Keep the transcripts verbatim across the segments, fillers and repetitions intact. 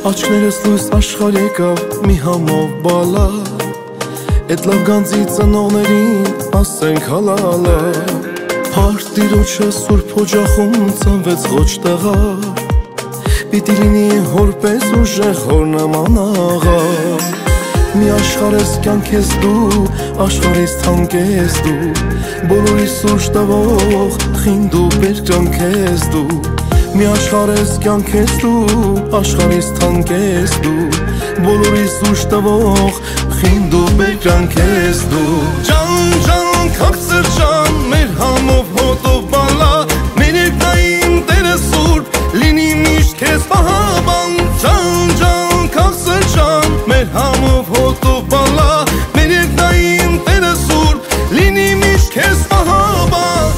Աչքներս լույս աշխարհ եկավ մի համով բալա, Էդ լավ գանձի ծնողներին ասենք հալալա, Հարթ տիրոջը սուրբ օջախում ծնվեց ղոչ տղար, Պիտի լինի հոր պես ուժեղ հոր նման աղա, Մի աշխարհ ես կյանք ես դու, աշխարհից թանկ ես դու, Բոլորիս ուժ տվող խինդ ու բերկրանք ես դու, Մի աշխարհ ես կյանք ես դու, աշխարհից թանկ ես դու, Բոլորիս ուժ տվող խինդ ու բերկրանք ես դու, Ջան, ջան, քաղցր ջան, մեր համով հոտով բալա, Մեր երկնային Տերը սուրբ, լինի միշտ քեզ պահապան, Ջան, ջան, քաղցր ջան, մեր համով հոտով բալա, Մեր երկնային Տերը սուրբ, լինի միշտ քեզ պահապան.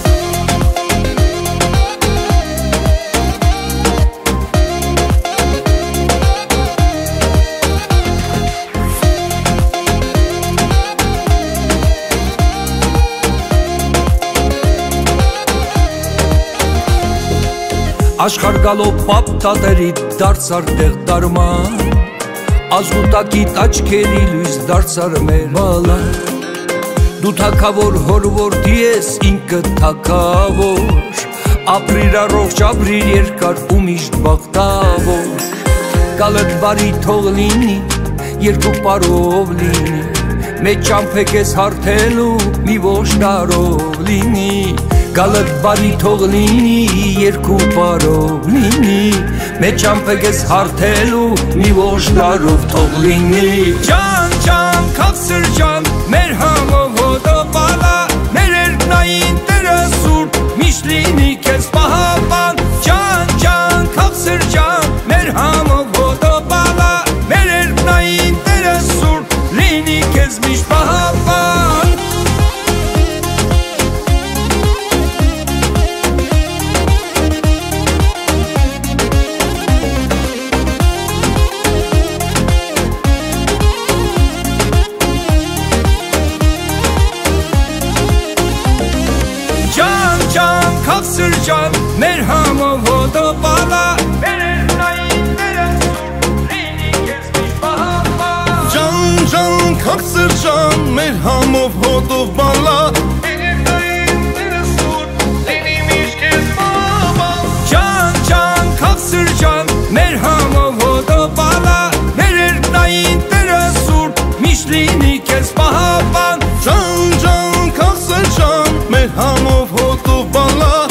Աշխարհ գալով պապ տատերի դարձար տեղ դարման, Ազգուտակիտ աչքերի լույս դարձար մեր բալան, Դու թագավոր հորորդի ես ինքդ թագավոր, Ապրիր առողջ ապրիր երկար ու միշտ բախտավոր, Գալդ բարի թող լինի, երկու պարով լինի, Մեծ ճամփեք ես հարթելու մի ոչտարով լինի, Գալդ բարի թող լինի, երկու պարով լինի, Մեծ ճամփեք ես հարթելու մի ոչտարով թող լինի, Ջան, ջան, քաղցր ջան, մեր համով հոտով բալա, Մեր երկնային Տերը սուրբ, միշտ լինի քեզ պահապան, Ջան, ջան, քաղցր ջան, մեր համով հոտով բալա, Մեր երկնային Տերը սուրբ, լինի քեզ միշտ պահապան. Քաղցր ջան, մեր համով հոտով բալա, Մեր երկնային Տերը սուրբ, լինի քեզ միշտ պահապան, Ջան, ջան, քաղցր ջան, մեր համով հոտով բալա, Մեր երկնային Տերը սուրբ, լինի միշտ քեզ պահապան, Ջան, ջան, քաղցր ջան, մեր համով հոտով բալա, Մեր երկնային Տերը սուրբ, միշտ լինի քեզ պահապան, Ջան, ջան, քաղցր ջան, մեր համով հոտով բալա,